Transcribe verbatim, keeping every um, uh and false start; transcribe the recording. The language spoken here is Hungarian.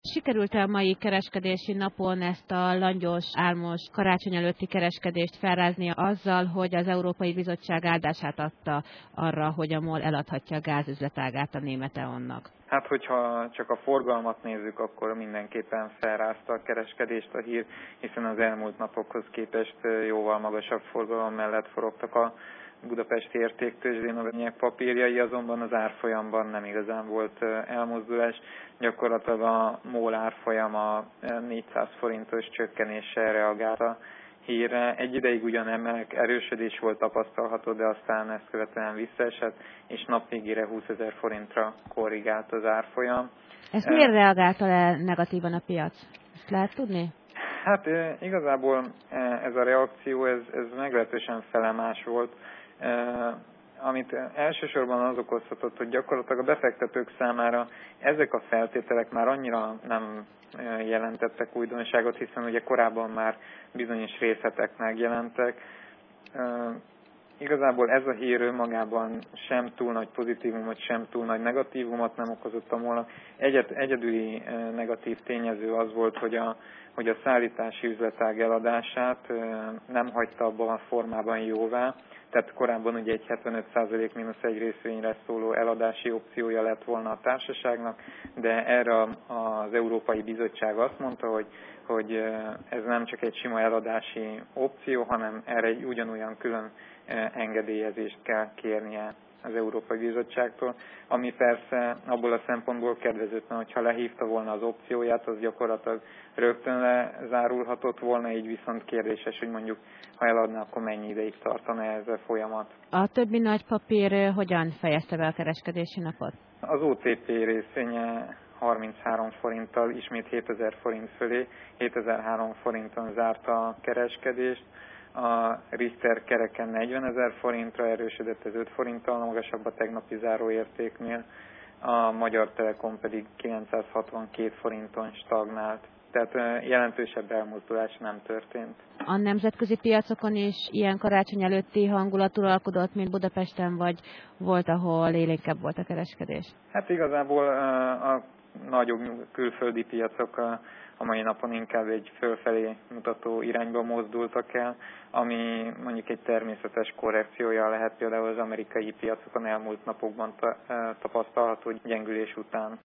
Sikerült-e a mai kereskedési napon ezt a langyos, álmos karácsony előtti kereskedést felrázni azzal, hogy az Európai Bizottság áldását adta arra, hogy a MOL eladhatja a gázüzletágát a német é on-nak? Hát, hogyha csak a forgalmat nézzük, akkor mindenképpen felrázta a kereskedést a hír, hiszen az elmúlt napokhoz képest jóval magasabb forgalom mellett forogtak a budapesti értéktőzsdén a vegyek papírjai, azonban az árfolyamban nem igazán volt elmozdulás. Gyakorlatilag a MOL árfolyama négyszáz forintos csökkenéssel reagált a hírre. Egy ideig ugyan emelk, erősödés volt tapasztalható, de aztán ezt követően visszaesett, és napvégére húszezer forintra korrigált az árfolyam. Ezt miért reagálta le negatívan a piac? Ezt lehet tudni? Hát igazából ez a reakció, ez, ez meglehetősen felemás volt, amit elsősorban az okozhatott, hogy gyakorlatilag a befektetők számára ezek a feltételek már annyira nem jelentettek újdonságot, hiszen ugye korábban már bizonyos részletek megjelentek. Igazából ez a hír önmagában sem túl nagy pozitívumot, sem túl nagy negatívumot nem okozott a MOL-nak. Egyet, egyedüli negatív tényező az volt, hogy a, hogy a szállítási üzletág eladását nem hagyta abban a formában jóvá. Tehát korábban ugye egy hetvenöt százalék mínusz egy részvényre szóló eladási opciója lett volna a társaságnak, de erre az Európai Bizottság azt mondta, hogy, hogy ez nem csak egy sima eladási opció, hanem erre egy ugyanolyan külön engedélyezést kell kérnie az Európai Bizottságtól, ami persze abból a szempontból kedvezőtlen, hogyha lehívta volna az opcióját, az gyakorlatilag rögtön lezárulhatott volna, így viszont kérdéses, hogy mondjuk ha eladna, akkor mennyi ideig tartana ez a folyamat. A többi nagy papír hogyan fejezte be a kereskedési napot? Az o té pé részvénye harminchárom forinttal, ismét hétezer forint fölé, hétezer-három forinton zárta a kereskedést. A Richter kereken negyvenezer forintra erősödött, ez öt forinttal magasabb a tegnapi záróértéknél, a Magyar Telekom pedig kilencszázhatvankét forinton stagnált. Tehát jelentősebb elmozdulás nem történt. A nemzetközi piacokon is ilyen karácsony előtti hangulat uralkodott, mint Budapesten, vagy volt, ahol élénkebb volt a kereskedés? Hát igazából a nagyobb külföldi piacok a mai napon inkább egy fölfelé mutató irányba mozdultak el, ami mondjuk egy természetes korrekciója lehet például az amerikai piacokon elmúlt napokban tapasztalható gyengülés után.